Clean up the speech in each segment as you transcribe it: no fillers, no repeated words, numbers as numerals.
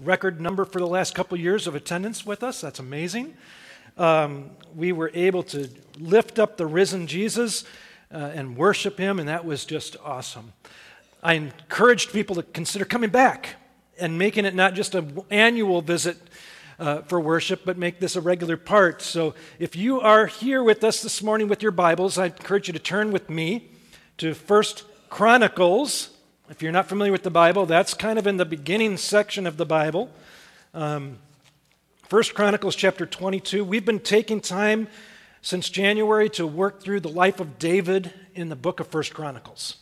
record number for the last couple years of attendance with us. That's amazing. We were able to lift up the risen Jesus and worship him, and that was just awesome. I encouraged people to consider coming back and making it not just an annual visit for worship, but make this a regular part. So if you are here with us this morning with your Bibles, I encourage you to turn with me to 1 Chronicles. If you're not familiar with the Bible, that's kind of in the beginning section of the Bible. 1 Chronicles chapter 22. We've been taking time since January to work through the life of David in the book of 1 Chronicles.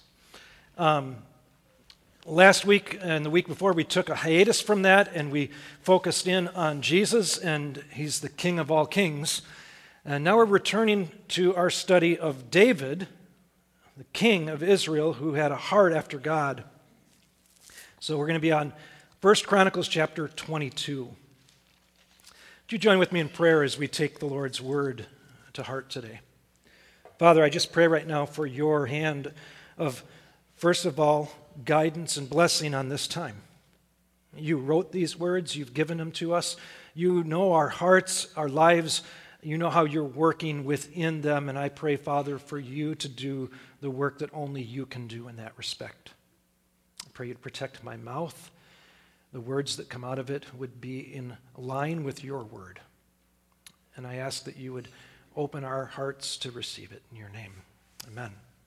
Last week and the week before, we took a hiatus from that, and we focused in on Jesus, and he's the King of all kings. And now we're returning to our study of David, the king of Israel, who had a heart after God. So we're going to be on 1 Chronicles chapter 22. Would you join with me in prayer as we take the Lord's word to heart today? Father, I just pray right now for your hand of, first of all, guidance and blessing on this time. You wrote these words, you've given them to us. You know our hearts, our lives. You know how you're working within them, and I pray, Father, for you to do the work that only you can do in that respect. I pray you'd protect my mouth. The words that come out of it would be in line with your word. And I ask that you would open our hearts to receive it in your name. Amen.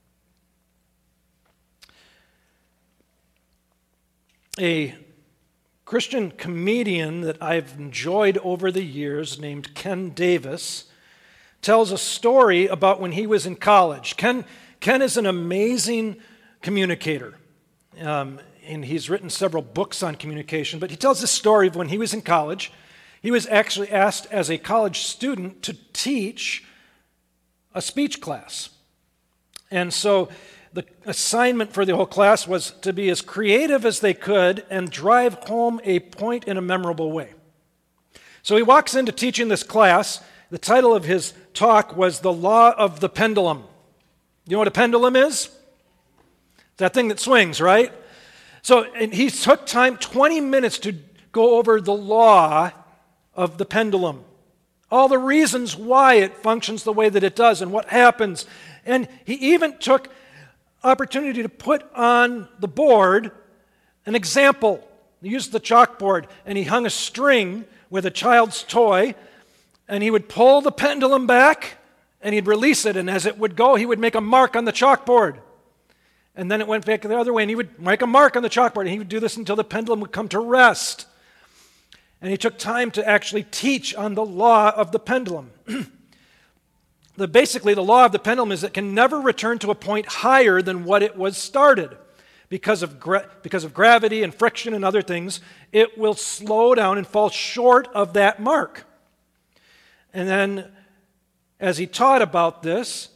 A Christian comedian that I've enjoyed over the years named Ken Davis tells a story about when he was in college. Ken is an amazing communicator, and he's written several books on communication, but he tells this story of when he was in college. He was actually asked as a college student to teach a speech class. And so the assignment for the whole class was to be as creative as they could and drive home a point in a memorable way. So he walks into teaching this class. The title of his talk was The Law of the Pendulum. You know what a pendulum is? It's that thing that swings, right? So and he took time, 20 minutes, to go over the law of the pendulum. All the reasons why it functions the way that it does and what happens. And he even took opportunity to put on the board an example. He used the chalkboard, and he hung a string with a child's toy, and he would pull the pendulum back, and he'd release it, and as it would go, he would make a mark on the chalkboard. And then it went back the other way, and he would make a mark on the chalkboard, and he would do this until the pendulum would come to rest. And he took time to actually teach on the law of the pendulum. Basically, the law of the pendulum is it can never return to a point higher than what it was started. Because of gravity and friction and other things, it will slow down and fall short of that mark. And then, as he taught about this,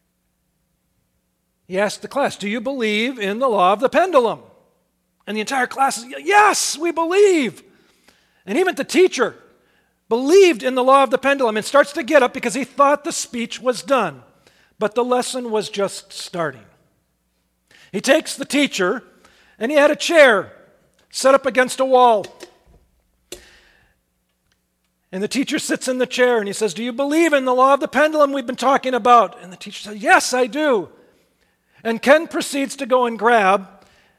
he asked the class, do you believe in the law of the pendulum? And the entire class said, yes, we believe. And even the teacher believed in the law of the pendulum and starts to get up because he thought the speech was done. But the lesson was just starting. He takes the teacher, and he had a chair set up against a wall. And the teacher sits in the chair, and he says, do you believe in the law of the pendulum we've been talking about? And the teacher says, yes, I do. And Ken proceeds to go and grab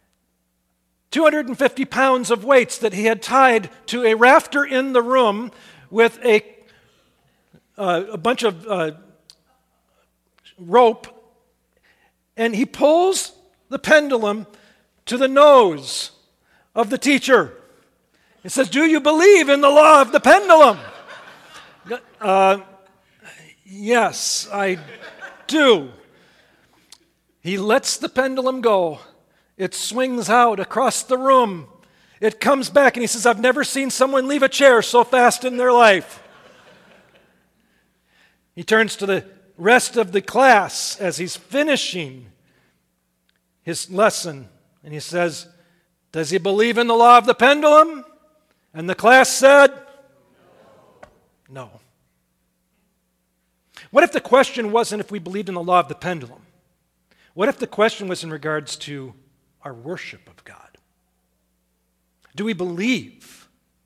250 pounds of weights that he had tied to a rafter in the room with a bunch of rope, and he pulls the pendulum to the nose of the teacher. He says, do you believe in the law of the pendulum? Yes, I do. He lets the pendulum go. It swings out across the room. It comes back, and he says, I've never seen someone leave a chair so fast in their life. He turns to the rest of the class as he's finishing his lesson, and he says, does he believe in the law of the pendulum? And the class said, no. What if the question wasn't if we believed in the law of the pendulum? What if the question was in regards to our worship of God? Do we believe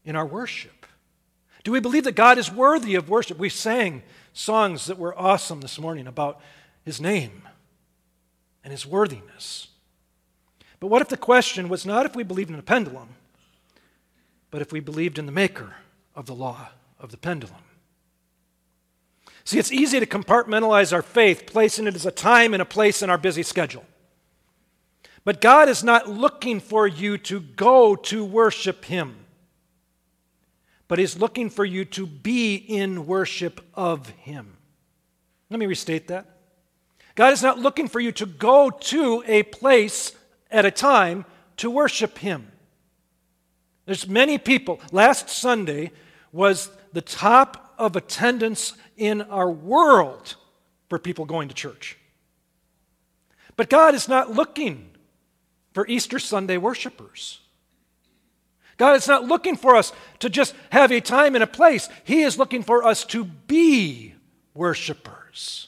in our worship? Do we believe that God is worthy of worship? We sang songs that were awesome this morning about His name and His worthiness. But what if the question was not if we believed in a pendulum, but if we believed in the maker of the law of the pendulum? See, it's easy to compartmentalize our faith, placing it as a time and a place in our busy schedule. But God is not looking for you to go to worship Him, but He's looking for you to be in worship of Him. Let me restate that. God is not looking for you to go to a place at a time to worship Him. There's many people. Last Sunday was the top of attendance in our world for people going to church. But God is not looking for Easter Sunday worshipers. God is not looking for us to just have a time and a place. He is looking for us to be worshipers.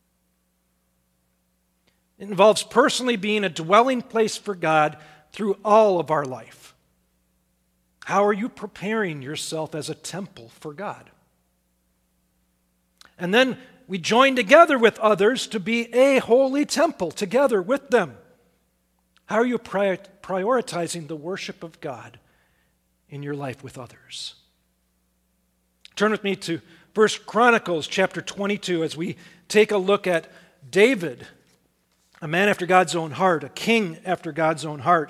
It involves personally being a dwelling place for God through all of our life. How are you preparing yourself as a temple for God? And then we join together with others to be a holy temple together with them. How are you prioritizing the worship of God in your life with others? Turn with me to 1 Chronicles chapter 22 as we take a look at David, a man after God's own heart, a king after God's own heart.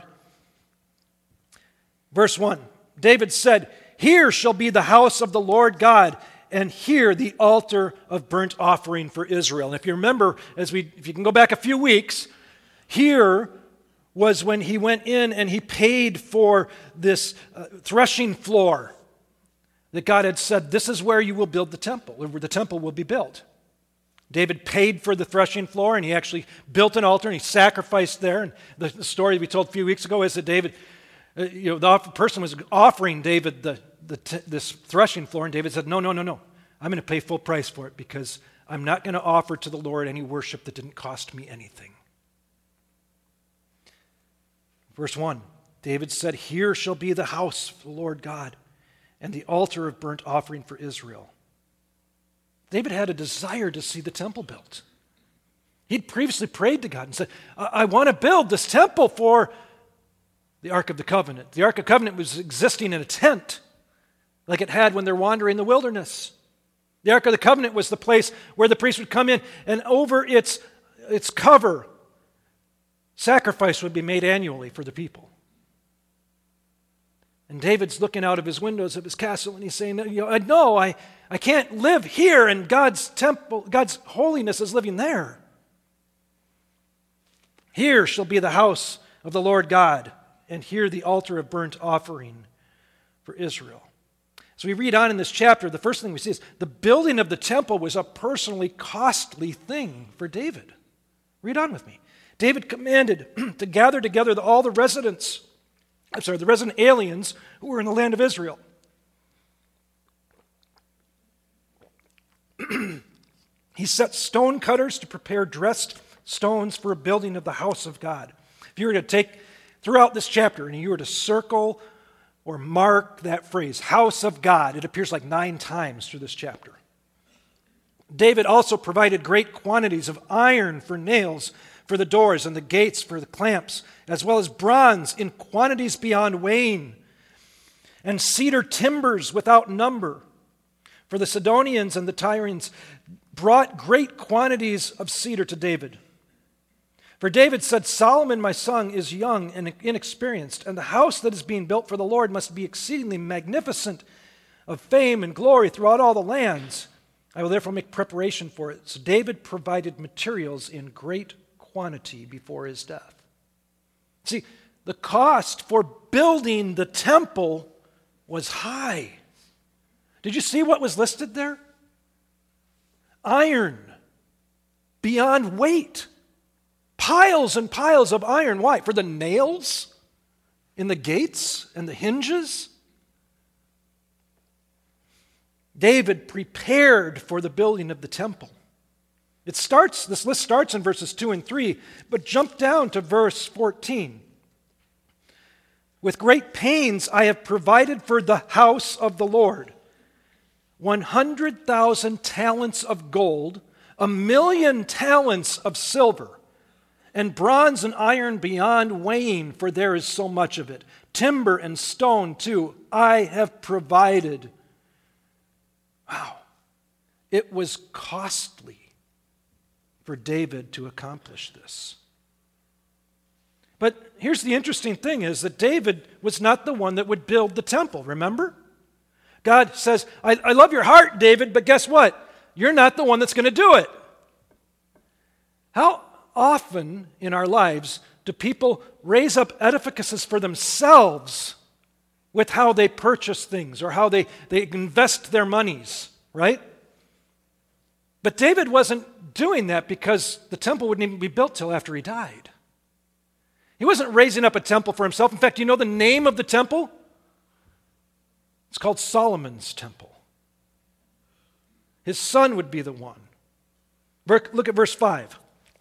Verse 1, David said, "Here shall be the house of the Lord God, and here the altar of burnt offering for Israel." And if you remember, if you can go back a few weeks, here was when he went in and he paid for this threshing floor that God had said, this is where you will build the temple, where the temple will be built. David paid for the threshing floor, and he actually built an altar, and he sacrificed there. And the story we told a few weeks ago is that David, the person was offering David this threshing floor, and David said, no, I'm going to pay full price for it because I'm not going to offer to the Lord any worship that didn't cost me anything. Verse 1, David said, "Here shall be the house of the Lord God and the altar of burnt offering for Israel." David had a desire to see the temple built. He'd previously prayed to God and said, I want to build this temple for the Ark of the Covenant. The Ark of the Covenant was existing in a tent like it had when they're wandering in the wilderness. The Ark of the Covenant was the place where the priest would come in, and over its cover, sacrifice would be made annually for the people. And David's looking out of his windows of his castle and he's saying, I can't live here, and God's temple, God's holiness is living there. Here shall be the house of the Lord God, and here the altar of burnt offering for Israel. So we read on in this chapter, the first thing we see is the building of the temple was a personally costly thing for David. Read on with me. David commanded to gather together all the resident aliens who were in the land of Israel. He set stone cutters to prepare dressed stones for a building of the house of God. If you were to take throughout this chapter and you were to circle or mark that phrase, house of God, it appears like 9 times through this chapter. David also provided great quantities of iron for nails for the doors and the gates for the clamps, as well as bronze in quantities beyond weighing, and cedar timbers without number. For the Sidonians and the Tyrians brought great quantities of cedar to David. For David said, "Solomon, my son, is young and inexperienced, and the house that is being built for the Lord must be exceedingly magnificent, of fame and glory throughout all the lands. I will therefore make preparation for it." So David provided materials in great quantity before his death. See, the cost for building the temple was high. Did you see what was listed there? Iron beyond weight. Piles and piles of iron. Why? For the nails in the gates and the hinges? David prepared for the building of the temple. This list starts in verses 2 and 3, but jump down to verse 14. With great pains I have provided for the house of the Lord 100,000 talents of gold, 1,000,000 talents of silver, and bronze and iron beyond weighing, for there is so much of it. Timber and stone, too, I have provided. Wow. It was costly for David to accomplish this. But here's the interesting thing is that David was not the one that would build the temple, remember? God says, I love your heart, David, but guess what? You're not the one that's going to do it. How often in our lives do people raise up edifices for themselves with how they purchase things or how they invest their monies, right? But David wasn't doing that because the temple wouldn't even be built till after he died. He wasn't raising up a temple for himself. In fact, you know the name of the temple? It's called Solomon's temple. His son would be the one. Look at verse 5.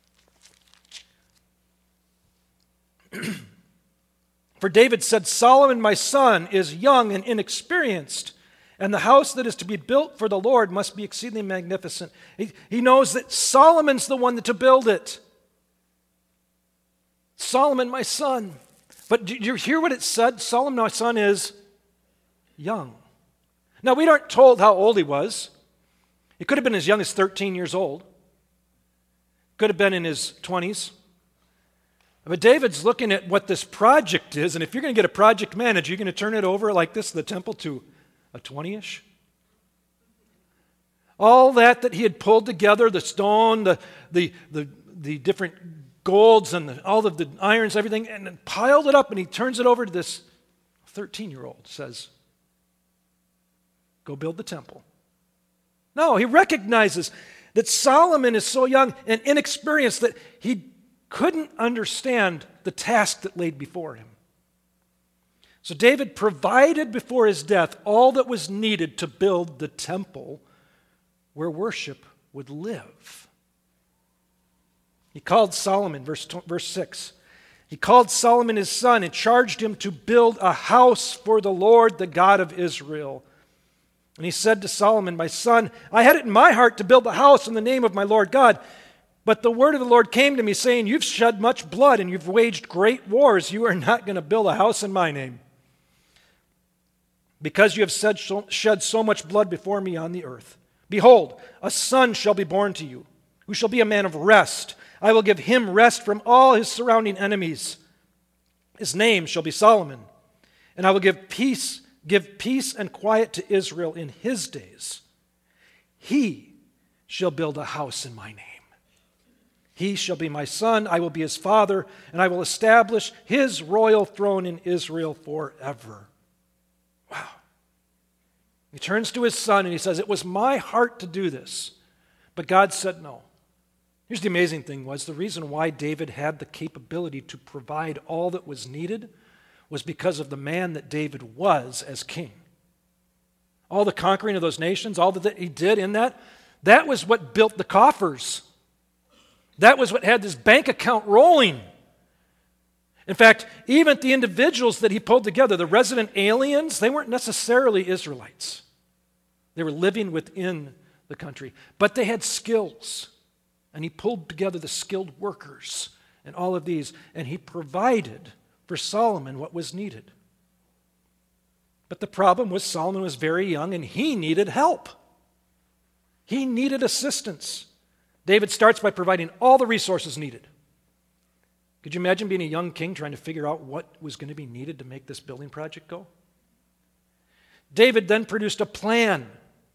For David said, Solomon, my son, is young and inexperienced, and the house that is to be built for the Lord must be exceedingly magnificent. He knows that Solomon's the one to build it. Solomon, my son. But did you hear what it said? Solomon, my son, is young. Now, we aren't told how old he was. He could have been as young as 13 years old. Could have been in his 20s. But David's looking at what this project is, and if you're going to get a project manager, you're going to turn it over like this, the temple, to a 20-ish? All that he had pulled together, the stone, the different golds and all of the irons, everything, and then piled it up, and he turns it over to this 13-year-old, says, go build the temple. No, he recognizes that Solomon is so young and inexperienced that he couldn't understand the task that laid before him. So David provided before his death all that was needed to build the temple where worship would live. He called Solomon, verse 6, he called Solomon his son and charged him to build a house for the Lord, the God of Israel. And he said to Solomon, my son, I had it in my heart to build a house in the name of my Lord God. But the word of the Lord came to me, saying, you've shed much blood and you've waged great wars. You are not going to build a house in my name, because you have shed so much blood before me on the earth. Behold, a son shall be born to you, who shall be a man of rest. I will give him rest from all his surrounding enemies. His name shall be Solomon, and I will give peace and quiet to Israel in his days. He shall build a house in my name. He shall be my son, I will be his father, and I will establish his royal throne in Israel forever. Wow. He turns to his son and he says, it was my heart to do this, but God said no. Here's the amazing thing was the reason why David had the capability to provide all that was needed was because of the man that David was as king. All the conquering of those nations, all that he did in that was what built the coffers. That was what had this bank account rolling. In fact, even the individuals that he pulled together, the resident aliens, they weren't necessarily Israelites. They were living within the country, but they had skills. And he pulled together the skilled workers and all of these, and he provided for Solomon what was needed. But the problem was Solomon was very young and he needed help. He needed assistance. David starts by providing all the resources needed. Could you imagine being a young king trying to figure out what was going to be needed to make this building project go? David then produced a plan.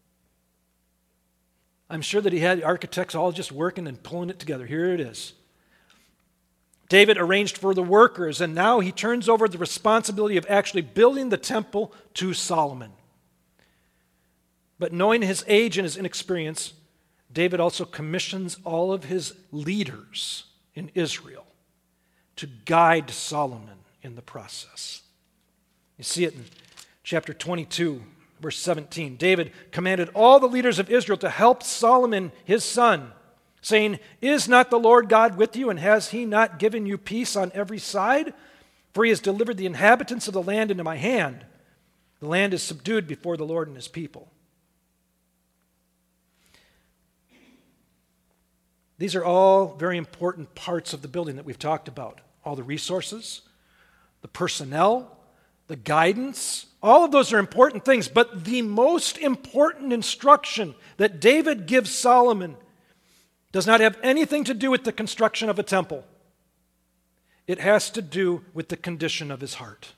I'm sure that he had architects all just working and pulling it together. Here it is. David arranged for the workers, and now he turns over the responsibility of actually building the temple to Solomon. But knowing his age and his inexperience, David also commissions all of his leaders in Israel to guide Solomon in the process. You see it in chapter 22, verse 17. David commanded all the leaders of Israel to help Solomon, his son, saying, is not the Lord God with you, and has he not given you peace on every side? For he has delivered the inhabitants of the land into my hand. The land is subdued before the Lord and his people. These are all very important parts of the building that we've talked about. All the resources, the personnel, the guidance, all of those are important things. But the most important instruction that David gives Solomon does not have anything to do with the construction of a temple. It has to do with the condition of his heart.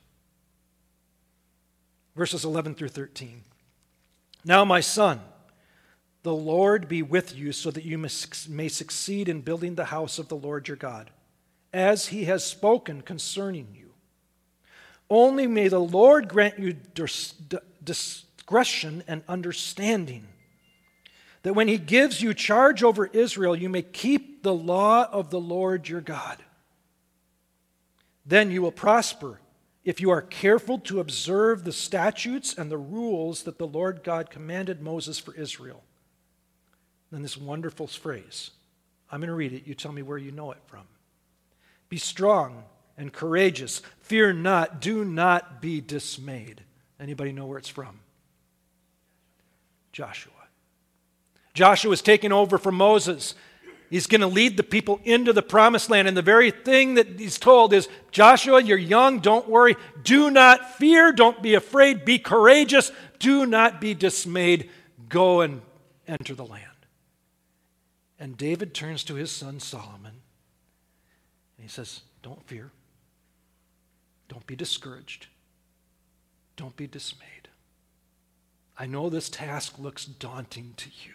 Verses 11 through 13. Now, my son, the Lord be with you so that you may succeed in building the house of the Lord your God, as he has spoken concerning you. Only may the Lord grant you discretion and understanding, that when he gives you charge over Israel, you may keep the law of the Lord your God. Then you will prosper if you are careful to observe the statutes and the rules that the Lord God commanded Moses for Israel. Then this wonderful phrase. I'm going to read it. You tell me where you know it from. Be strong and courageous. Fear not. Do not be dismayed. Anybody know where it's from? Joshua. Joshua is taking over from Moses. He's going to lead the people into the promised land. And the very thing that he's told is, Joshua, you're young, don't worry. Do not fear, don't be afraid. Be courageous. Do not be dismayed. Go and enter the land. And David turns to his son Solomon, and he says, don't fear. Don't be discouraged. Don't be dismayed. I know this task looks daunting to you.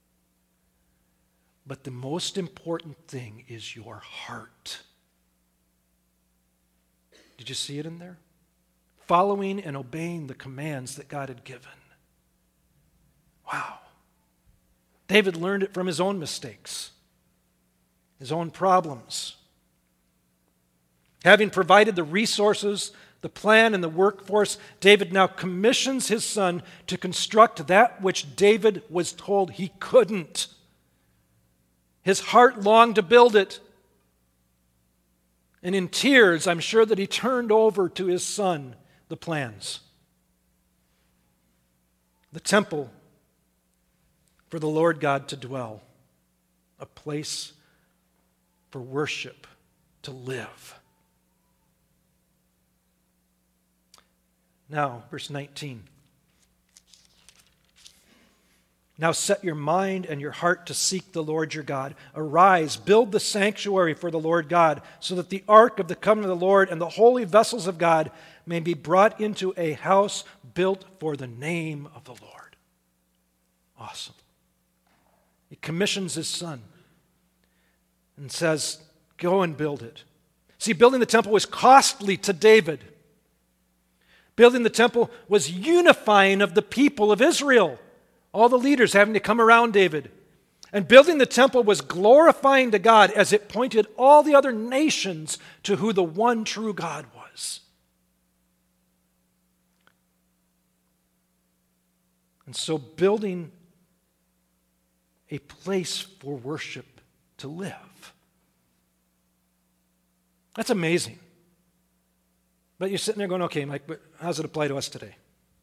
But the most important thing is your heart. Did you see it in there? Following and obeying the commands that God had given. Wow. David learned it from his own mistakes, his own problems. Having provided the resources, the plan, and the workforce, David now commissions his son to construct that which David was told he couldn't. His heart longed to build it. And in tears, I'm sure that he turned over to his son the plans. The temple for the Lord God to dwell, a place for worship to live. Now, verse 19. Now set your mind and your heart to seek the Lord your God. Arise, build the sanctuary for the Lord God, so that the ark of the covenant of the Lord and the holy vessels of God may be brought into a house built for the name of the Lord. Awesome. He commissions his son and says, go and build it. See, building the temple was costly to David. Building the temple was unifying of the people of Israel. All the leaders having to come around David. And building the temple was glorifying to God as it pointed all the other nations to who the one true God was. And so building a place for worship to live. That's amazing. But you're sitting there going, okay, Mike, but how does it apply to us today?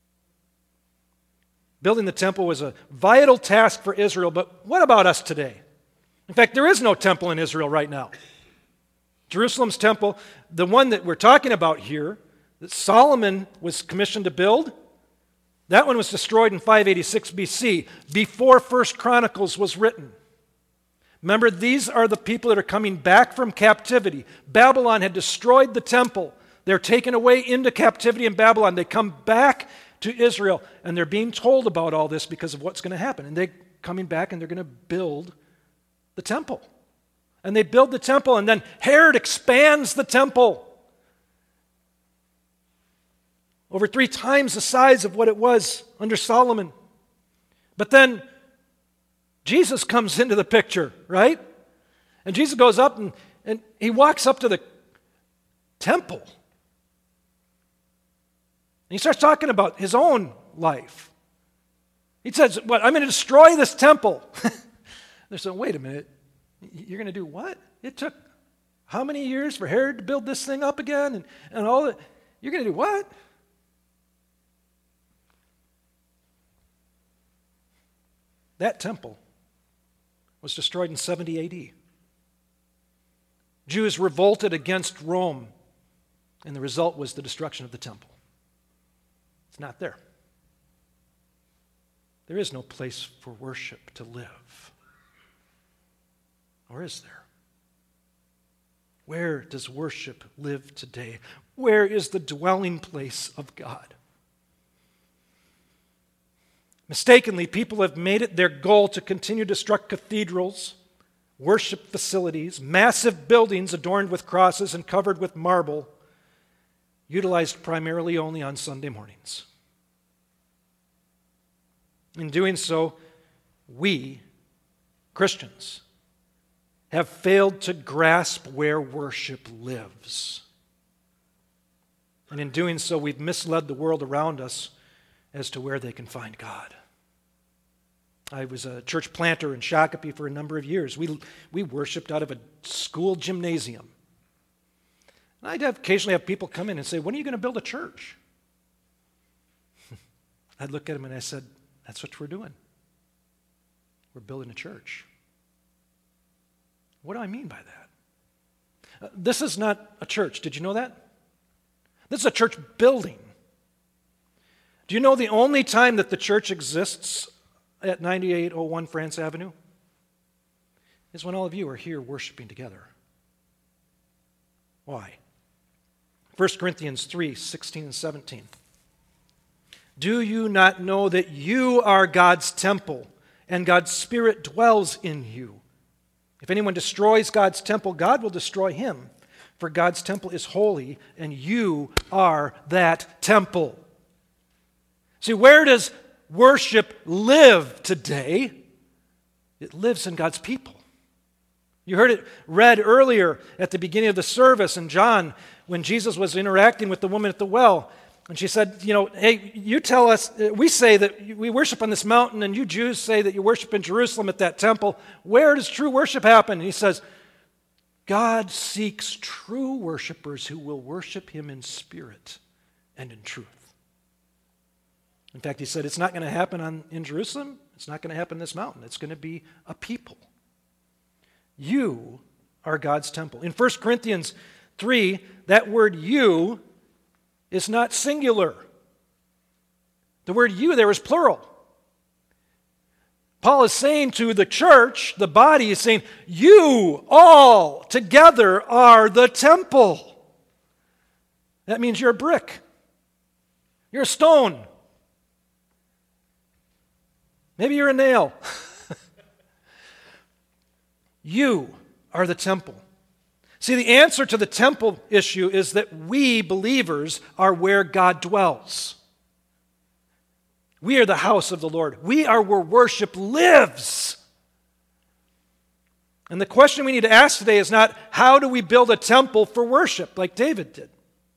Building the temple was a vital task for Israel, but what about us today? In fact, there is no temple in Israel right now. Jerusalem's temple, the one that we're talking about here, that Solomon was commissioned to build, that one was destroyed in 586 BC, before 1 Chronicles was written. Remember, these are the people that are coming back from captivity. Babylon had destroyed the temple. They're taken away into captivity in Babylon. They come back to Israel, and they're being told about all this because of what's going to happen. And they're coming back, and they're going to build the temple. And they build the temple, and then Herod expands the temple. Over 3 times the size of what it was under Solomon. But then Jesus comes into the picture, right? And Jesus goes up and he walks up to the temple. And he starts talking about his own life. He says, "What? I'm going to destroy this temple." They're saying, "Wait a minute. You're going to do what? It took How many years for Herod to build this thing up again? And all that. You're going to do what? That temple was destroyed in 70 AD. Jews revolted against Rome, and the result was the destruction of the temple. It's not there. There is no place for worship to live. Or is there? Where does worship live today? Where is the dwelling place of God? Mistakenly, people have made it their goal to continue to construct cathedrals, worship facilities, massive buildings adorned with crosses and covered with marble, utilized primarily only on Sunday mornings. In doing so, we, Christians, have failed to grasp where worship lives. And in doing so, we've misled the world around us as to where they can find God. I was a church planter in Shakopee for a number of years. We worshiped out of a school gymnasium. And I'd occasionally have people come in and say, "When are you going to build a church?" I'd look at them and I said, "That's what we're doing. We're building a church." What do I mean by that? This is not a church. Did you know that? This is a church building. Do you know the only time that the church exists at 9801 France Avenue is when all of you are here worshiping together? Why? 1 Corinthians 3, 16 and 17. Do you not know that you are God's temple, and God's Spirit dwells in you? If anyone destroys God's temple, God will destroy him, for God's temple is holy, and you are that temple. See, where does worship live today? It lives in God's people. You heard it read earlier at the beginning of the service in John when Jesus was interacting with the woman at the well. And she said, "Hey, you tell us, we say that we worship on this mountain, and you Jews say that you worship in Jerusalem at that temple. Where does true worship happen?" And he says, God seeks true worshipers who will worship him in spirit and in truth. In fact, he said, it's not going to happen in Jerusalem. It's not going to happen on this mountain. It's going to be a people. You are God's temple. In 1 Corinthians 3, that word you is not singular. The word you there is plural. Paul is saying to the church, the body, is saying, you all together are the temple. That means you're a brick. You're a stone. Maybe you're a nail. You are the temple. See, the answer to the temple issue is that we believers are where God dwells. We are the house of the Lord. We are where worship lives. And the question we need to ask today is not, how do we build a temple for worship like David did?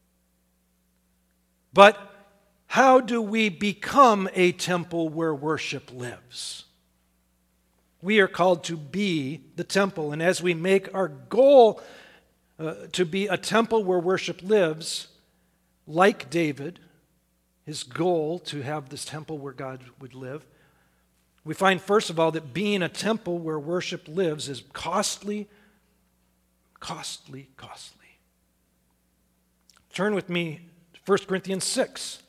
But how do we become a temple where worship lives? We are called to be the temple. And as we make our goal to be a temple where worship lives, like David, his goal to have this temple where God would live, we find, first of all, that being a temple where worship lives is costly, costly, costly. Turn with me to 1 Corinthians 6,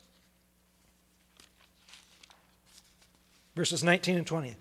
verses 19 and 20.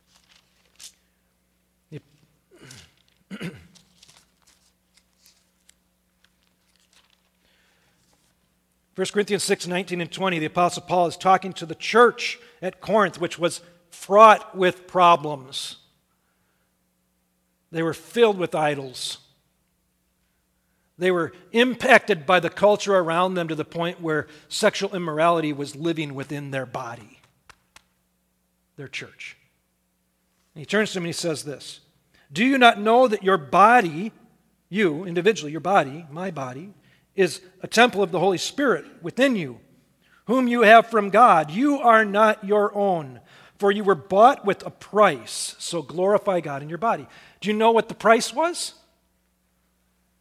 1 Corinthians 6, 19 and 20, the Apostle Paul is talking to the church at Corinth, which was fraught with problems. They were filled with idols. They were impacted by the culture around them to the point where sexual immorality was living within their body, their church. And he turns to them and he says this, do you not know that your body, you individually, your body, my body, is a temple of the Holy Spirit within you, whom you have from God? You are not your own, for you were bought with a price, so glorify God in your body. Do you know what the price was?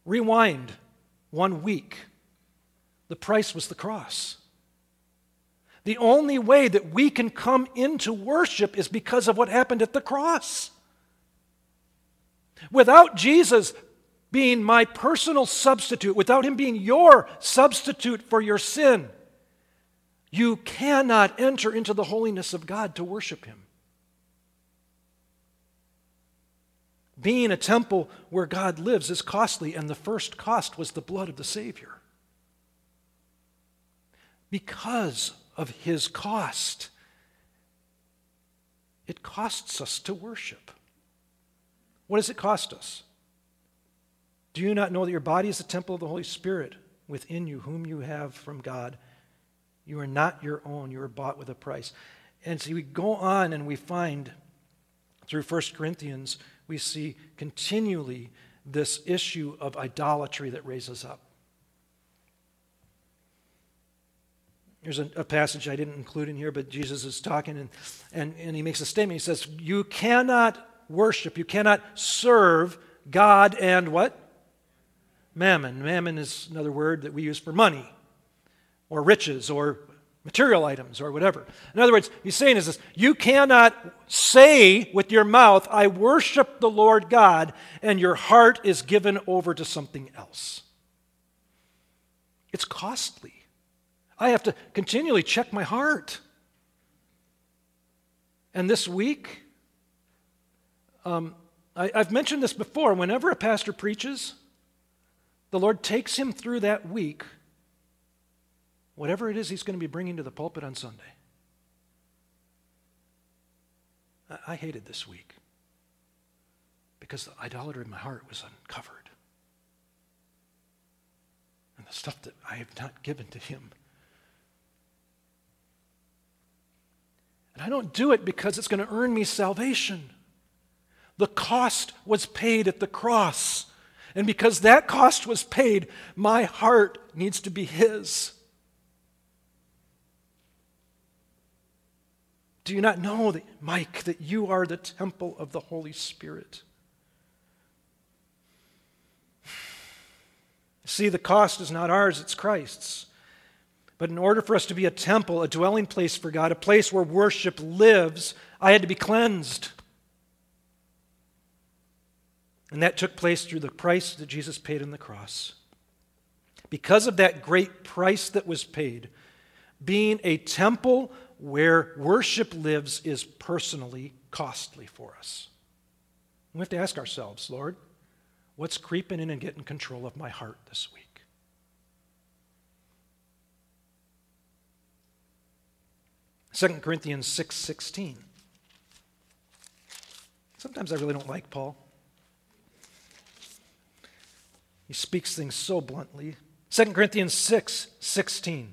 Rewind 1 week. The price was the cross. The only way that we can come into worship is because of what happened at the cross. Without Jesus being my personal substitute, without him being your substitute for your sin, you cannot enter into the holiness of God to worship him. Being a temple where God lives is costly, and the first cost was the blood of the Savior. Because of his cost, it costs us to worship. What does it cost us? Do you not know that your body is the temple of the Holy Spirit within you, whom you have from God? You are not your own. You are bought with a price. And so we go on and we find, through 1 Corinthians, we see continually this issue of idolatry that raises up. There's a passage I didn't include in here, but Jesus is talking and he makes a statement. He says, you cannot worship, you cannot serve God and what? Mammon. Mammon is another word that we use for money or riches or material items or whatever. In other words, he's saying is this, you cannot say with your mouth, I worship the Lord God, and your heart is given over to something else. It's costly. I have to continually check my heart. And this week, I've mentioned this before, whenever a pastor preaches, the Lord takes him through that week, whatever it is he's going to be bringing to the pulpit on Sunday. I hated this week because the idolatry in my heart was uncovered. And the stuff that I have not given to him. And I don't do it because it's going to earn me salvation. The cost was paid at the cross. And because that cost was paid, my heart needs to be his. Do you not know, Mike, that you are the temple of the Holy Spirit? See, the cost is not ours, it's Christ's. But in order for us to be a temple, a dwelling place for God, a place where worship lives, I had to be cleansed. And that took place through the price that Jesus paid on the cross. Because of that great price that was paid, being a temple where worship lives is personally costly for us. We have to ask ourselves, Lord, what's creeping in and getting control of my heart this week? Second Corinthians 6:16. Sometimes I really don't like Paul. He speaks things so bluntly. 2 Corinthians 6:16.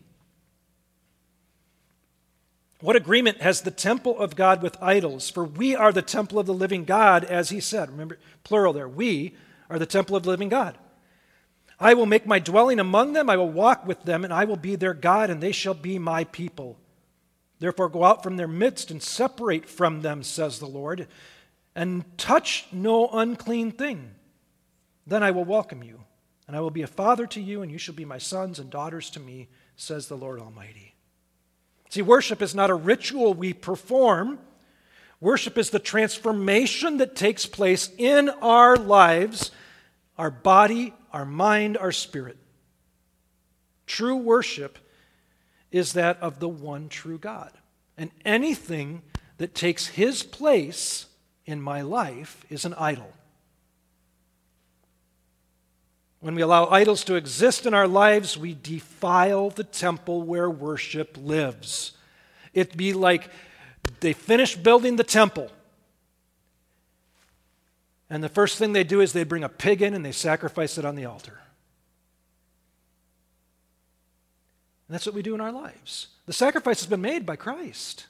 What agreement has the temple of God with idols? For we are the temple of the living God, as he said. Remember, plural there. We are the temple of the living God. I will make my dwelling among them. I will walk with them, and I will be their God, and they shall be my people. Therefore go out from their midst and separate from them, says the Lord, and touch no unclean thing. Then I will welcome you, and I will be a father to you, and you shall be my sons and daughters to me, says the Lord Almighty. See, worship is not a ritual we perform. Worship is the transformation that takes place in our lives, our body, our mind, our spirit. True worship is that of the one true God. And anything that takes his place in my life is an idol. When we allow idols to exist in our lives, we defile the temple where worship lives. It'd be like they finish building the temple, and the first thing they do is they bring a pig in and they sacrifice it on the altar. And that's what we do in our lives. The sacrifice has been made by Christ.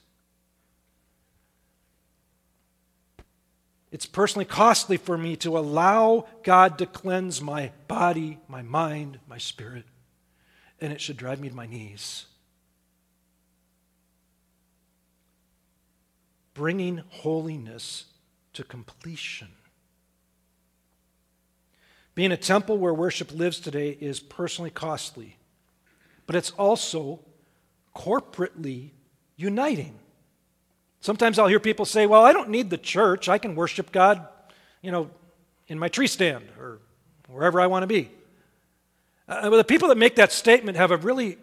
It's personally costly for me to allow God to cleanse my body, my mind, my spirit, and it should drive me to my knees. Bringing holiness to completion. Being a temple where worship lives today is personally costly, but it's also corporately uniting. Sometimes I'll hear people say, well, I don't need the church. I can worship God, in my tree stand or wherever I want to be. But the people that make that statement have a really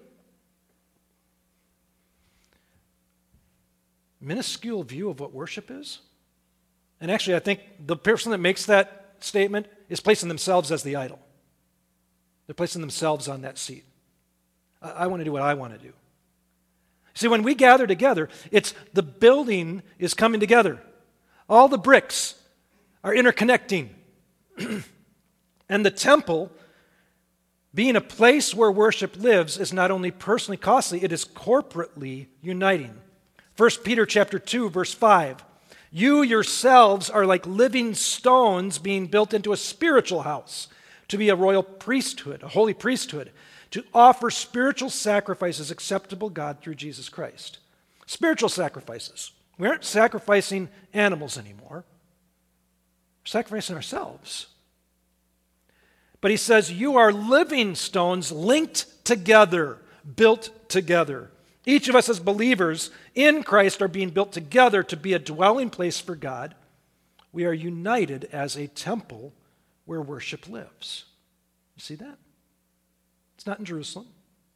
minuscule view of what worship is. And actually, I think the person that makes that statement is placing themselves as the idol. They're placing themselves on that seat. I want to do what I want to do. See, when we gather together, it's the building is coming together. All the bricks are interconnecting. And the temple, being a place where worship lives, is not only personally costly, it is corporately uniting. 1 Peter chapter 2, verse 5. You yourselves are like living stones being built into a spiritual house to be a royal priesthood, a holy priesthood, to offer spiritual sacrifices acceptable to God through Jesus Christ. Spiritual sacrifices. We aren't sacrificing animals anymore. We're sacrificing ourselves. But he says, you are living stones linked together, built together. Each of us as believers in Christ are being built together to be a dwelling place for God. We are united as a temple where worship lives. You see that? It's not in Jerusalem.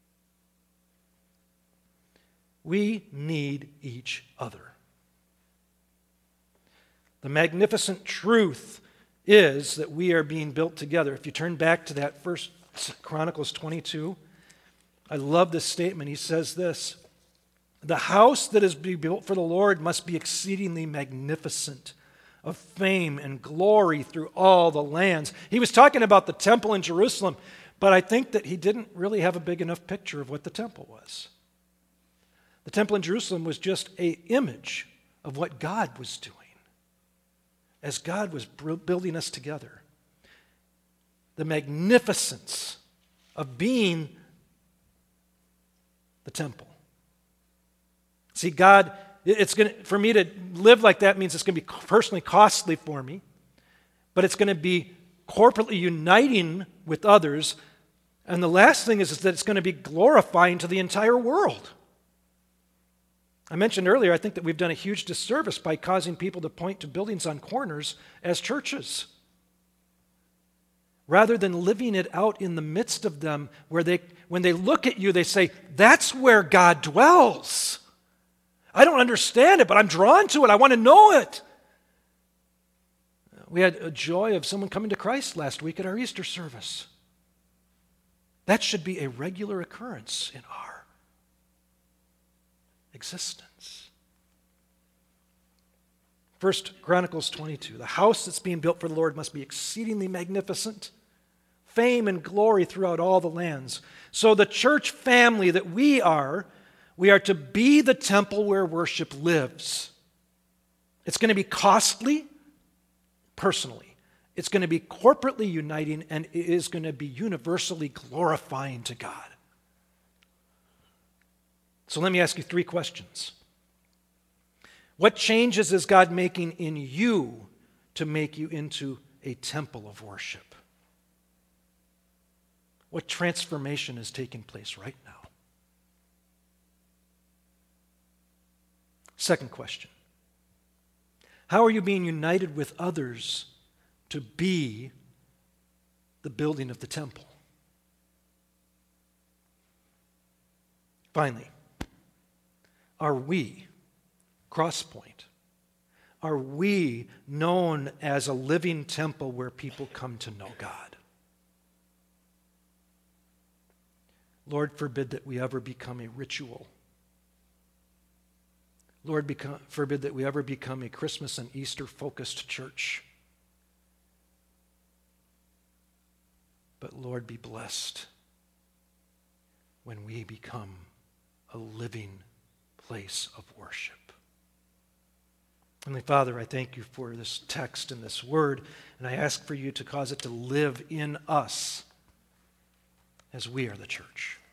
We need each other. The magnificent truth is that we are being built together. If you turn back to that first Chronicles 22, I love this statement. He says this, the house that is to be built for the Lord must be exceedingly magnificent, of fame and glory through all the lands. He was talking about the temple in Jerusalem, but I think that he didn't really have a big enough picture of what the temple was. The temple in Jerusalem was just an image of what God was doing as God was building us together. The magnificence of being the temple. See, God, for me to live like that means it's going to be personally costly for me, but it's going to be corporately uniting with others. And the last thing is that it's going to be glorifying to the entire world. I mentioned earlier, I think that we've done a huge disservice by causing people to point to buildings on corners as churches, rather than living it out in the midst of them, where when they look at you, they say, that's where God dwells. I don't understand it, but I'm drawn to it. I want to know it. We had a joy of someone coming to Christ last week at our Easter service. That should be a regular occurrence in our existence. 1 Chronicles 22, the house that's being built for the Lord must be exceedingly magnificent, fame and glory throughout all the lands. So the church family that we are to be the temple where worship lives. It's going to be costly, personally. It's going to be corporately uniting, and it is going to be universally glorifying to God. So let me ask you 3 questions. What changes is God making in you to make you into a temple of worship? What transformation is taking place right now? Second question. How are you being united with others to be the building of the temple? Finally, are we, Crosspoint, are we known as a living temple where people come to know God? Lord forbid that we ever become a ritual. Lord forbid that we ever become a Christmas and Easter-focused church. But Lord, be blessed when we become a living place of worship. Heavenly Father, I thank you for this text and this word, and I ask for you to cause it to live in us as we are the church.